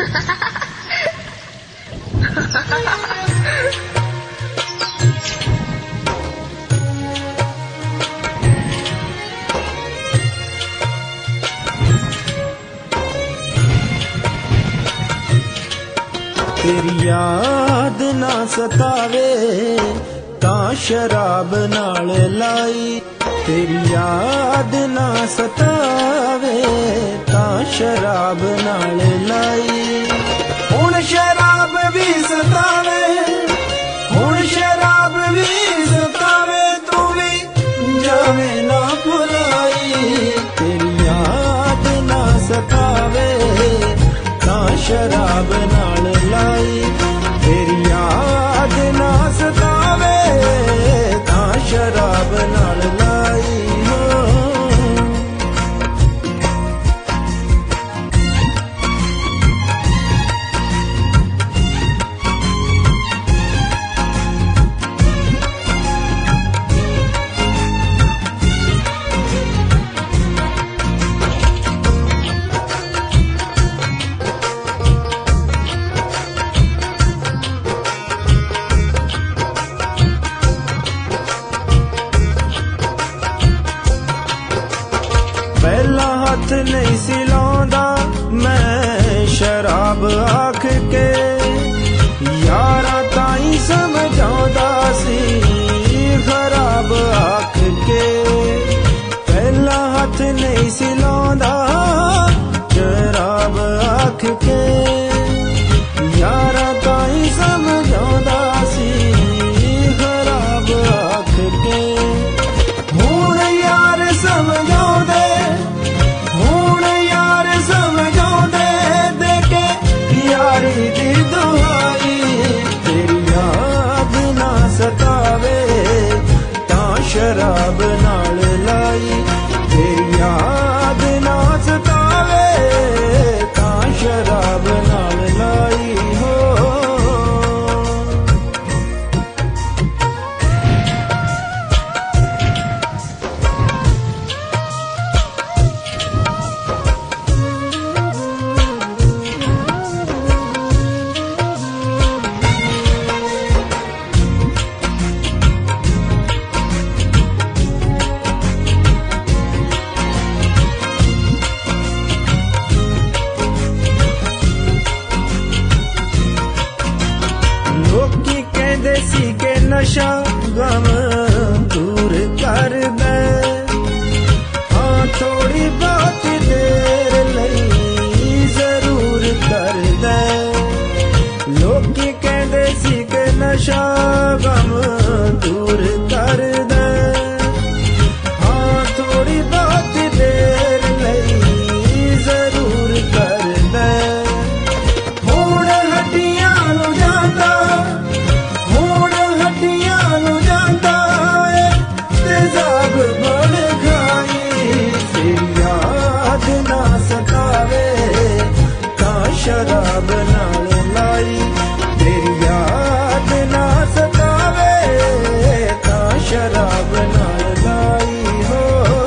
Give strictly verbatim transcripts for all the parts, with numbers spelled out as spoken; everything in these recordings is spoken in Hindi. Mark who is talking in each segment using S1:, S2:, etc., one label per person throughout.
S1: तेरी याद ना सतावे तां शराब नाल लाई, तेरी याद ना सतावे तां शराब नाल लाई। हुण शराब भी सतावे, हुण शराब भी सतावे, तू भी जावे ना भुलाई। तेरी याद ना सतावे तां शराब नाल लाई, तेरी याद ना सतावे तां शराब नाल लाई। पहला हाथ नहीं सिलांदा मैं शराब आख के, यारा ताई समझांदा सी खराब आख के। पहला हाथ नहीं सिलांदा शराब आख के, यारा ताई समझांदा सी खराब आख के। हुण यार समझांदे, हुण यार समझांदे देके यारी दी दुआई। तेरी याद ना सतावे तां शराब नाल लाई, तेरी याद ना सतावे तां शराब नाल लाई हो। लोकी कहंदे सी के नशा गम दूर कर दे, हाँ थोड़ी बहुत देर लई जरूर कर दे। लोकी कहंदे सी के नशा गम दूर कर दे, हाँ थोड़ी बहुत देर लई जरूर कर दे। हुण हड्डियां नूं जांदा, हुण हड्डियां नूं जांदा ए तेजाब बड़ खाई। तेरी याद ना सतावे तां शराब नाल लाई, तेरी याद ना सतावे तां शराब नाल लाई हो।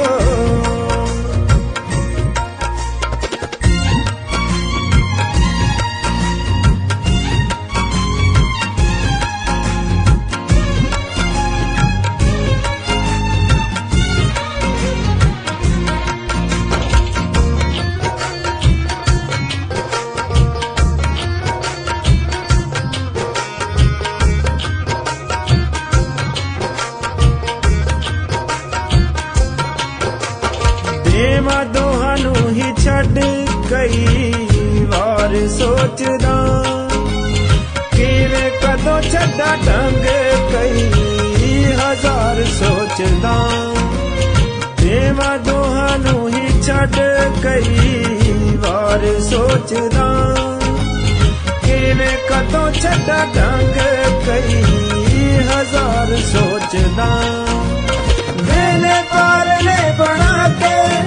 S1: देवां दोहां नूं ही छड्ड कई वार सोचदा, किवें कदों छड्डा ढंग कई हजार सोचदा। देवां दोहां नूं ही छड्ड कई वार सोचदा, किवें कदों छड्डा ढंग कई हजार सोचदा। वेले पारले बना के